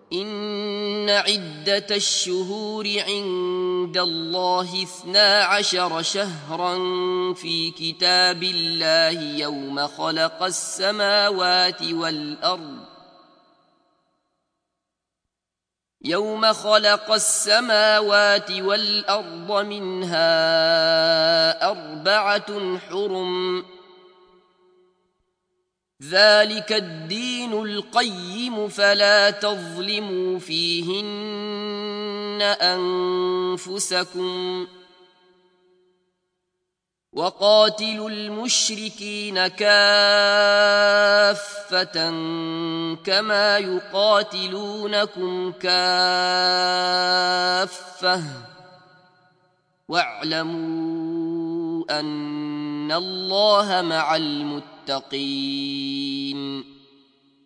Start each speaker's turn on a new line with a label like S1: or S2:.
S1: إن عدة الشهور عند الله 12 شهرا في كتاب الله يوم خلق السماوات والأرض منها 4 حرم ذلك الدين القيم فلا تظلموا فيهن أنفسكم وقاتلوا المشركين كافة كما يقاتلونكم كافة واعلموا أن الله مع المتقين